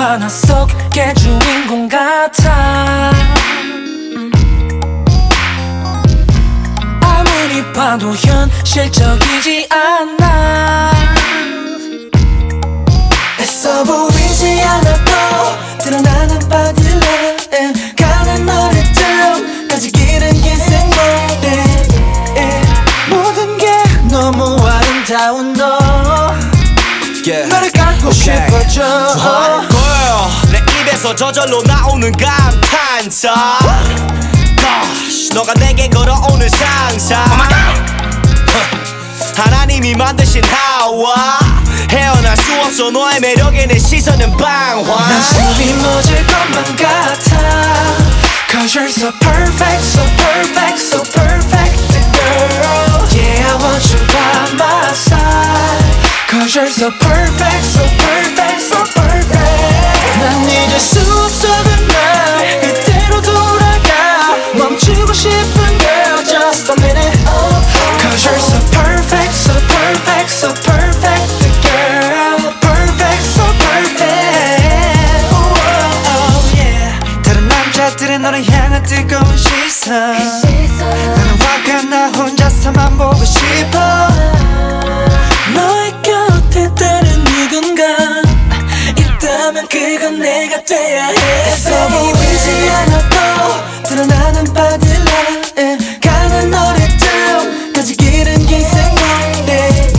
만화 속의 주인공 같아. 아무리 봐도 현실적이지 않아. 애써 보이지 않아도 드러나는 바디를 가는 너를 뜸까지 기른 인생 머리. 모든 게 너무 아름다운 너. 너를 갖고 싶어져. 내 입에서 저절로 나오는 감탄사. Gosh, 너가 내게 걸어오는 상상. 하나님이 만드신 하와. 헤어날 수 없어 너의 매력에 내 시선은 방황. 난 숨이 멎을 것만 같아. Cause you're so perfect, so perfect, so perfect girl. Yeah, I want you by my side. Cause you're so perfect, so perfect, so perfect. 난 잊을 수 없어 그날 그때로 돌아가. 멈추고 싶은 girl, just a minute. Cause you're so perfect, so perfect, so perfect girl. Perfect, so perfect. Oh yeah. 다른 남자들은 너를 향한 뜨거운 시선. 나는 화가 나 혼자서만 보고 싶어. 너의 곁에 다른 누군가 있다면 그건 내가 돼야 해. 애써 보이지 않아도 드러나는 바디라인 가는 너의 뜸까지 기른 인생 머리.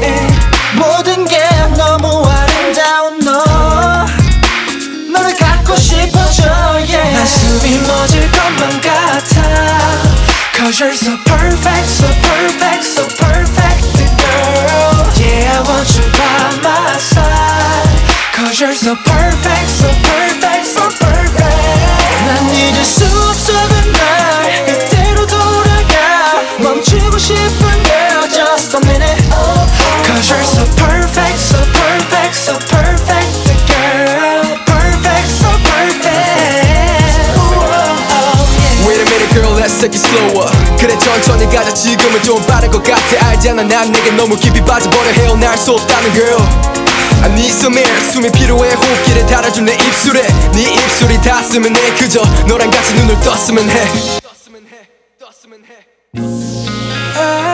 모든 게 너무 아름다운 너. 너를 갖고 싶어져. Yeah. 난 숨이 멎을 것만 같아. Cause you're so perfect, so perfect, so perfect girl. Yeah, I want you by my side. Cause you're so perfect, so perfect, so perfect. 난 잊을 수 없어 그날 그때로 돌아가. 멈추고 싶은 girl, just a minute. Cause you're so perfect, so perfect, so perfect girl. Perfect, so perfect. Wait a minute girl, let's take it slower. 그래 천천히 가자 지금은 좀 빠른 것 같아. 알잖아 난 내게 너무 깊이 빠져버려 헤어날 수 없다는 girl. I need some air 숨이 필요해. 호흡기를 달아준 내 입술에 네 입술이 닿았으면 해. 그저 너랑 같이 눈을 떴으면 해.